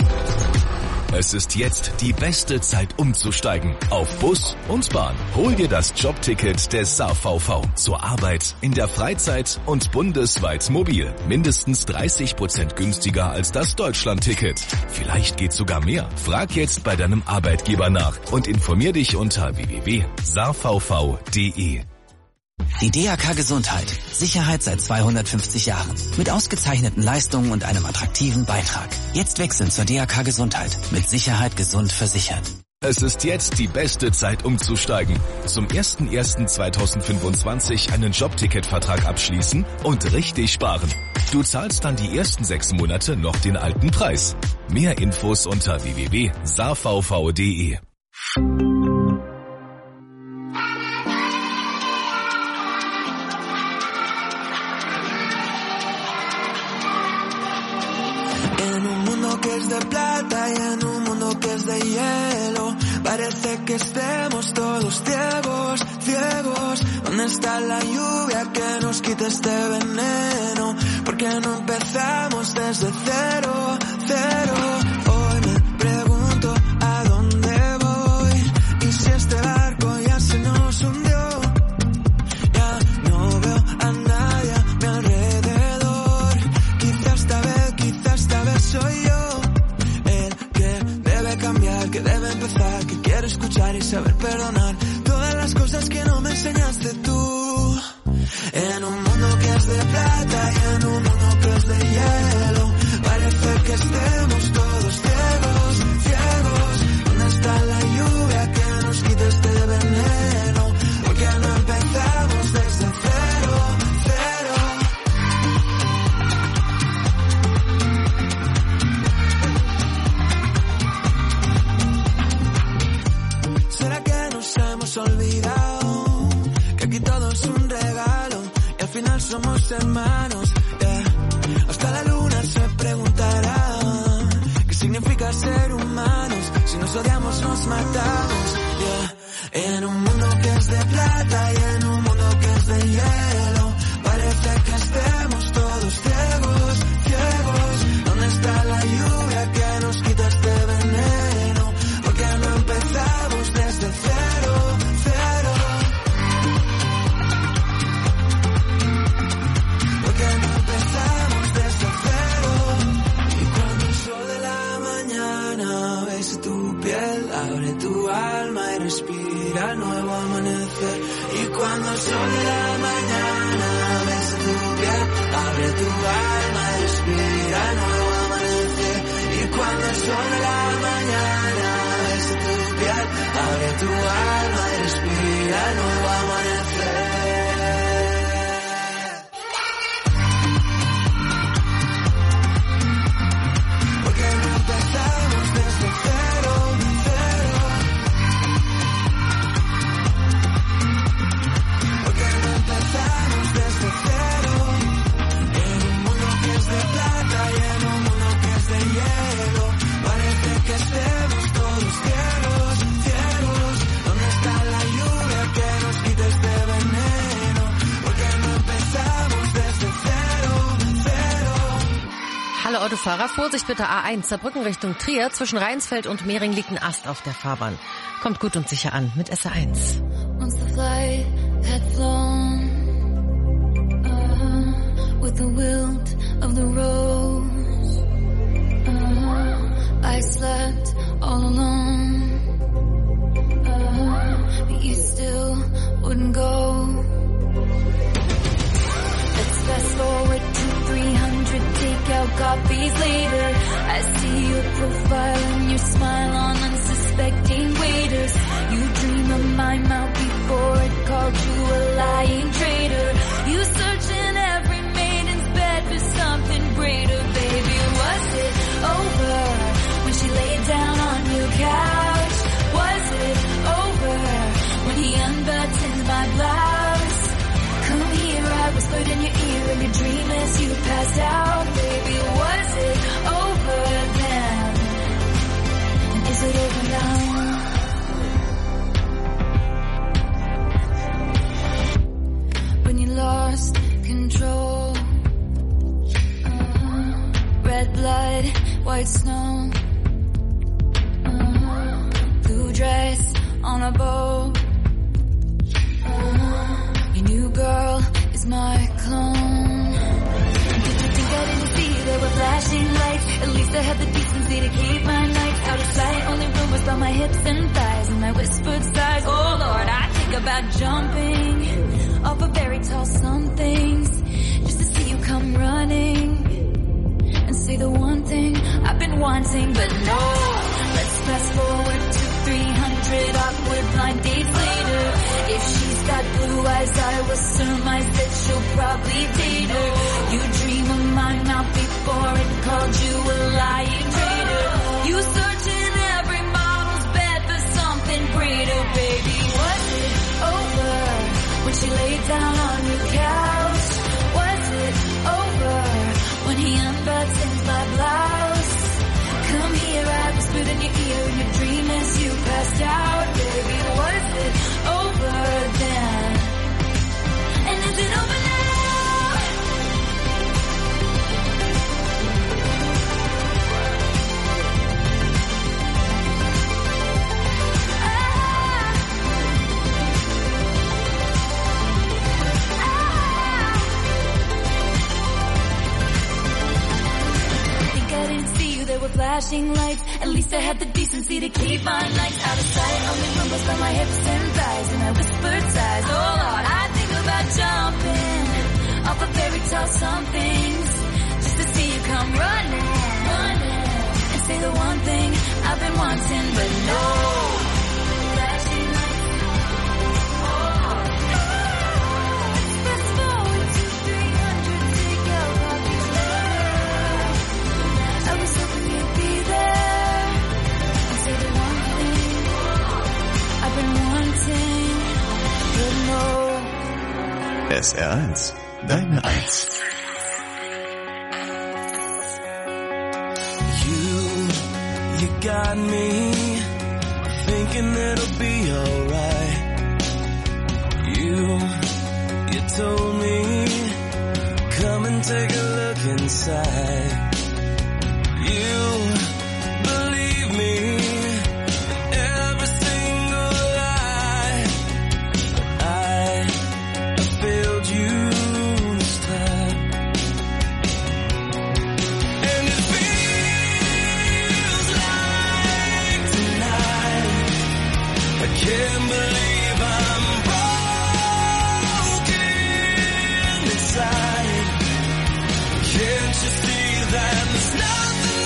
Speaker 8: Es ist jetzt die beste Zeit umzusteigen auf Bus und Bahn. Hol dir das Jobticket des Saar V V. Zur Arbeit, in der Freizeit und bundesweit mobil. Mindestens dreißig Prozent günstiger als das Deutschland-Ticket. Vielleicht geht sogar mehr. Frag jetzt bei deinem Arbeitgeber nach und informier dich unter w w w punkt saar v v punkt d e.
Speaker 26: Die D A K Gesundheit. Sicherheit seit zweihundertfünfzig Jahren. Mit ausgezeichneten Leistungen und einem attraktiven Beitrag. Jetzt wechseln zur D A K Gesundheit. Mit Sicherheit gesund versichert.
Speaker 8: Es ist jetzt die beste Zeit umzusteigen. Zum ersten ersten zweitausendfünfundzwanzig einen Jobticketvertrag abschließen und richtig sparen. Du zahlst dann die ersten sechs Monate noch den alten Preis. Mehr Infos unter w w w punkt s a v v punkt d e.
Speaker 19: En un mundo que es de plata y en un mundo que es de hielo, parece que estemos todos ciegos, ciegos. ¿Dónde está la lluvia que nos quite este veneno? ¿Por qué no empezamos desde cero, cero? Hoy me pregunto a dónde voy y si este barco ya se nos hundió. Ya no veo a nadie a mi alrededor. Quizá esta vez, quizá esta vez soy yo el que debe cambiar, que debe empezar, que quiere escuchar y saber perdonar todas las cosas que no me enseñaste tú. En un mundo que es de plata y en un mundo que es de hielo, parece que estemos todos ciegos, ciegos. ¿Dónde está la lluvia que nos quite este veneno? ¿Por qué no empezamos desde cero, cero? ¿Será que nos hemos olvidado que aquí todo es un regalo y al final somos hermanos? Yeah. Hasta la luna se preguntará qué significa ser humanos. Si nos odiamos nos matamos. Yeah. En un mundo que es de plata y en un mundo que es de hielo, parece que estemos todos ciegos, ciegos. ¿Dónde está la lluvia que nos quita este veneno? ¿Por qué no empezamos desde cero, cero? ¿Por qué no empezamos desde cero? Y cuando el sol de la mañana besa tu piel, abre tu alma y respira el nuevo amanecer. Y cuando el sol de la mañana besa tu piel, abre tu alma y respira el nuevo amanecer. Y cuando el sol de la mañana besa tu piel, abre tu alma y respira el nuevo amanecer. ¿Por qué no empezamos desde cero, cero? ¿Por qué no empezamos desde cero? En un mundo que es de plata y en un mundo que es de hielo, parece que estemos todos ciegos, ciegos. ¿Dónde está la lluvia que nos quite este veneno? ¿Por qué no empezamos desde cero, cero?
Speaker 6: Hallo Autofahrer, Vorsicht bitte A eins, Saarbrücken Richtung Trier. Zwischen Rheinsfeld und Mehring liegt ein Ast auf der Fahrbahn. Kommt gut und sicher an mit S R eins.
Speaker 10: Once the flight had flown, uh, with the wilt of the rose, uh, I slept all alone, uh, but you still wouldn't go. Let's fast forward to three hundred takeout copies later. I see your profile and your smile on unsuspecting waiters. You dream of my mouth before it called you a lying traitor. You search in every maiden's bed for something greater. Baby, was it over when she laid down on your couch? Was it over when he unbuttoned my blouse? Come here, I whispered in your ear in your dream as you passed out. Baby, was it over then? And is it over now? When you lost control, uh-huh. Red blood, white snow, uh-huh. Blue dress on a bow, uh-huh. Your new girl is my clone. Did you think I didn't see there were flashing lights? At least I had the decency to keep my nights out of sight. Only rumors about my hips and thighs and my whispered sighs. Oh Lord, I think about jumping off of very tall somethings just to see you come running and say the one thing I've been wanting. But no, let's fast forward to three hundred awkward blind dates later. If she's got
Speaker 2: blue eyes, I will surmise that you'll probably date her. You dream of my mouth before it called you a lying traitor. You search in every model's bed for something greater, baby. Was it over when she laid down on your couch? Was it over when he unbuttons my blouse? Come here, I whispered in your ear in your dream as you passed out, baby. Was it over then? And is it over now? There were flashing lights. At least I had the decency to keep my nights out of sight. Only rumbles by my hips and thighs, and I whispered sighs. Oh Lord, I think about jumping off a fairy tale somethings just to see you come running, running, and say the one thing I've been wanting, but no. Flashing lights. Oh, let's fast forward to three hundred to go. I was hoping you'd be there and say the one thing I've been wanting, but no.
Speaker 3: S R eins, deine Eins.
Speaker 19: You, you got me thinking it'll be alright. You, you told me, come and take a look inside. You believe me in every single lie. I failed you this time. And it feels like tonight I can't believe I'm broken inside. Can't you see that there's nothing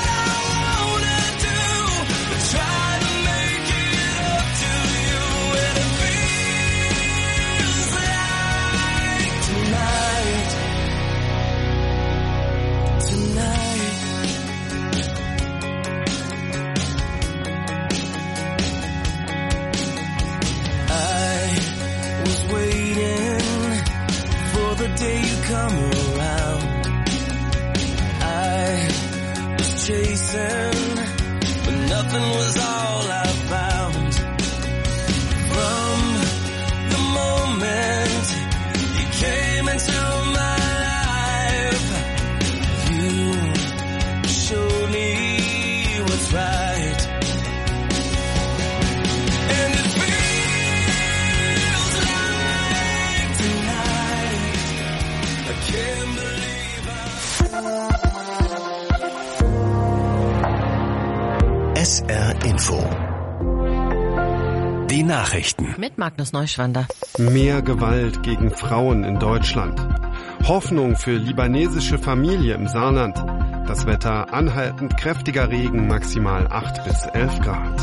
Speaker 19: day you come around. I was chasing, but nothing was all I found. From the moment you came into my life, you showed me what's right. And it feels like tonight I can't believe I...
Speaker 3: S R Info. Die Nachrichten.
Speaker 6: Mit Magnus Neuschwander.
Speaker 1: Mehr Gewalt gegen Frauen in Deutschland. Hoffnung für libanesische Familie im Saarland. Das Wetter anhaltend kräftiger Regen, maximal acht bis elf Grad.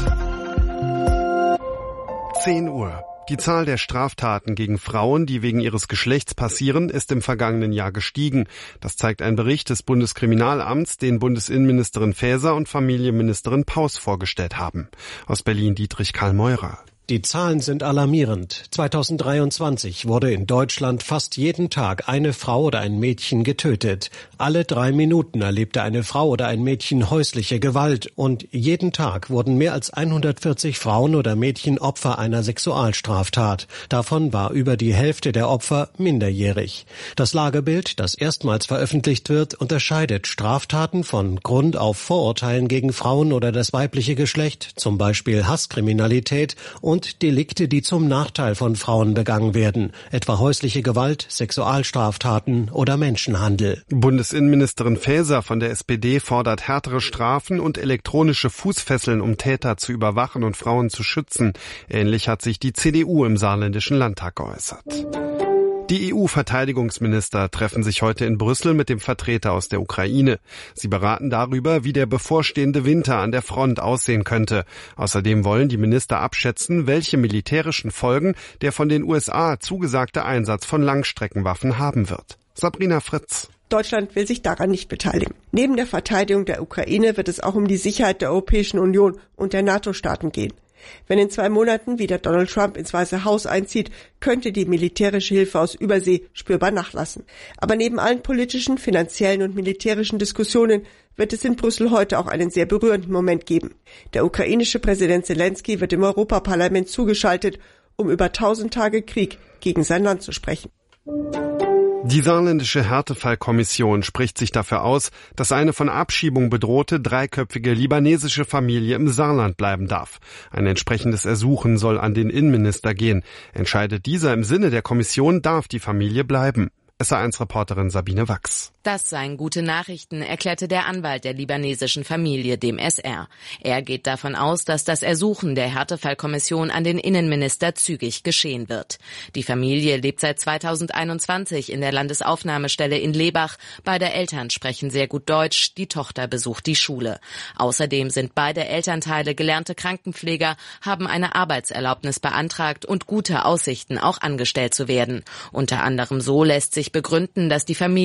Speaker 1: zehn Uhr. Die Zahl der Straftaten gegen Frauen, die wegen ihres Geschlechts passieren, ist im vergangenen Jahr gestiegen. Das zeigt ein Bericht des Bundeskriminalamts, den Bundesinnenministerin Faeser und Familienministerin Paus vorgestellt haben. Aus Berlin Dietrich Karl Meurer.
Speaker 4: Die Zahlen sind alarmierend. zweitausenddreiundzwanzig wurde in Deutschland fast jeden Tag eine Frau oder ein Mädchen getötet. Alle drei Minuten erlebte eine Frau oder ein Mädchen häusliche Gewalt und jeden Tag wurden mehr als hundertvierzig Frauen oder Mädchen Opfer einer Sexualstraftat. Davon war über die Hälfte der Opfer minderjährig. Das Lagebild, das erstmals veröffentlicht wird, unterscheidet Straftaten von Grund auf Vorurteilen gegen Frauen oder das weibliche Geschlecht, zum Beispiel Hasskriminalität, und und Delikte, die zum Nachteil von Frauen begangen werden, etwa häusliche Gewalt, Sexualstraftaten oder Menschenhandel.
Speaker 1: Bundesinnenministerin Faeser von der S P D fordert härtere Strafen und elektronische Fußfesseln, um Täter zu überwachen und Frauen zu schützen. Ähnlich hat sich die C D U im Saarländischen Landtag geäußert. Die E U-Verteidigungsminister treffen sich heute in Brüssel mit dem Vertreter aus der Ukraine. Sie beraten darüber, wie der bevorstehende Winter an der Front aussehen könnte. Außerdem wollen die Minister abschätzen, welche militärischen Folgen der von den U S A zugesagte Einsatz von Langstreckenwaffen haben wird. Sabrina Fritz.
Speaker 9: Deutschland will sich daran nicht beteiligen. Neben der Verteidigung der Ukraine wird es auch um die Sicherheit der Europäischen Union und der NATO-Staaten gehen. Wenn in zwei Monaten wieder Donald Trump ins Weiße Haus einzieht, könnte die militärische Hilfe aus Übersee spürbar nachlassen. Aber neben allen politischen, finanziellen und militärischen Diskussionen wird es in Brüssel heute auch einen sehr berührenden Moment geben. Der ukrainische Präsident Zelensky wird im Europaparlament zugeschaltet, um über tausend Tage Krieg gegen sein Land zu sprechen.
Speaker 1: Die saarländische Härtefallkommission spricht sich dafür aus, dass eine von Abschiebung bedrohte dreiköpfige libanesische Familie im Saarland bleiben darf. Ein entsprechendes Ersuchen soll an den Innenminister gehen. Entscheidet dieser im Sinne der Kommission, darf die Familie bleiben. S A eins Reporterin Sabine Wachs.
Speaker 12: Das seien gute Nachrichten, erklärte der Anwalt der libanesischen Familie dem S R. Er geht davon aus, dass das Ersuchen der Härtefallkommission an den Innenminister zügig geschehen wird. Die Familie lebt seit zweitausendeinundzwanzig in der Landesaufnahmestelle in Lebach. Beide Eltern sprechen sehr gut Deutsch, die Tochter besucht die Schule. Außerdem sind beide Elternteile gelernte Krankenpfleger, haben eine Arbeitserlaubnis beantragt und gute Aussichten, auch angestellt zu werden. Unter anderem so lässt sich begründen, dass die Familie